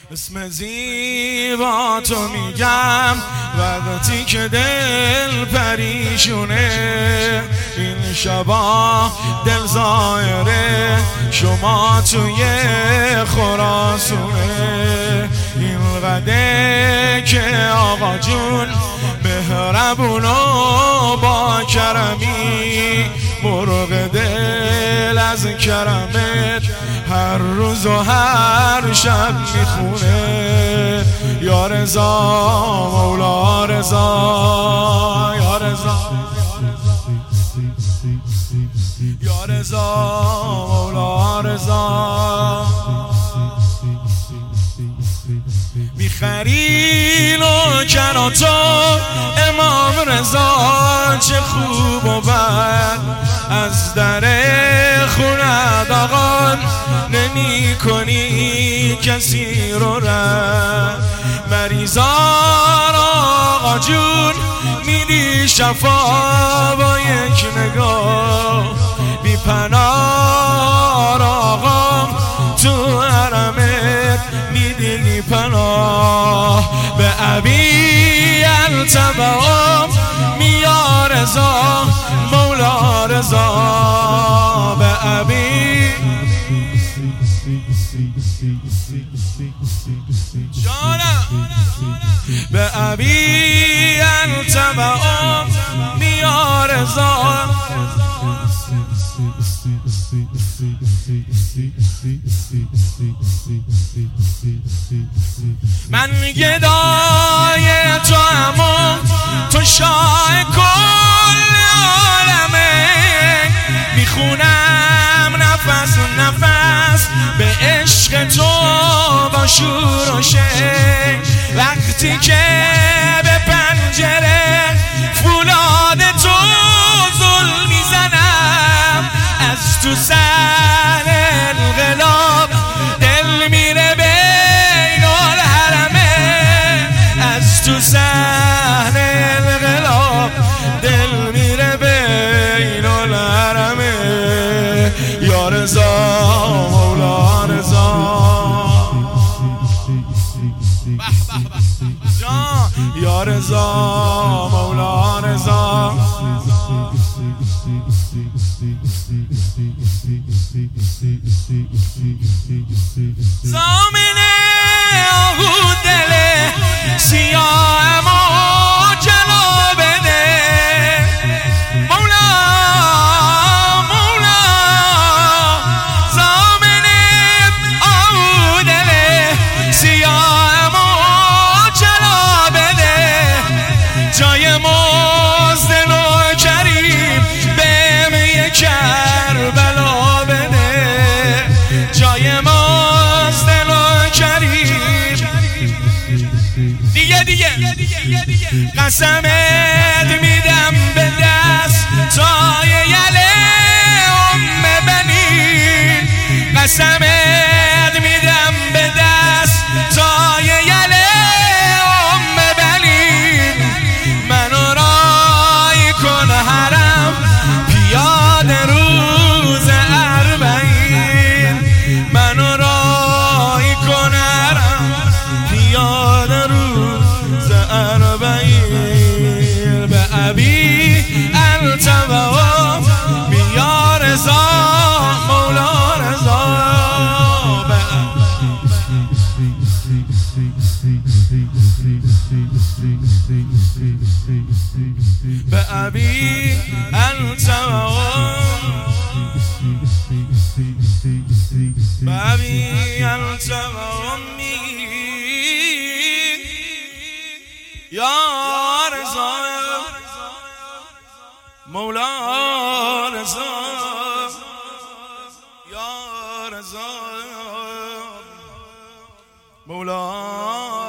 اسم زیبا تو میگم وقتی که دل پریشونه، این شبا دل زایره شما توی خراسونه. این قده که آقا جون مهربون و با کرمی، مرغ دل از کرمت هر روز و هر شب میخونه. یا رضا مولا رضا، یا رضا، یا رضا مولا رضا. میخری نوکراتو امام رضا، چه خوب و بد از در خونت آقا نمی کنی کسی رو رد. مریضان آقا جون میدی شفا با یک نگاه، بی پناه آقا تو حرمت میدی پناه. به ابی التبعام یا رضا مولا رضا، به ابی جانم، به ابی التبعام یا رضا. من گدای تو اما تو شاه کل عالمه، میخونم نفس نفس به عشق تو با شور و شک. وقتی که به پنجره فولاد تو زل میزنم، از تو سن انقلاب دل میره بین الحرمه، از تو سن انقلاب دل میره بین الحرمه. یا رضا مولا رضا، یا رضا مولا رضا. زامن آهو دل سیاه ما جلو بده، مولا مولا. زامن آهو دل سیاه ما جلو بده، جای مزد نو کریم بهم یک کربلا بده، جای مزد نو کریم. دیگه قسمت میدم به دست تای یله ام بنین، قسمت میدم به دست تای یله ام بنین. منو رای کن حرم پیاده روز اربعین، منو رای کن حرم پیاده روز اربعین. به ابی التبعام یا رضا مولا رضا، به ابی التبعام، به ابی التبعام یا رضا مولا رضا، یا رضا مولا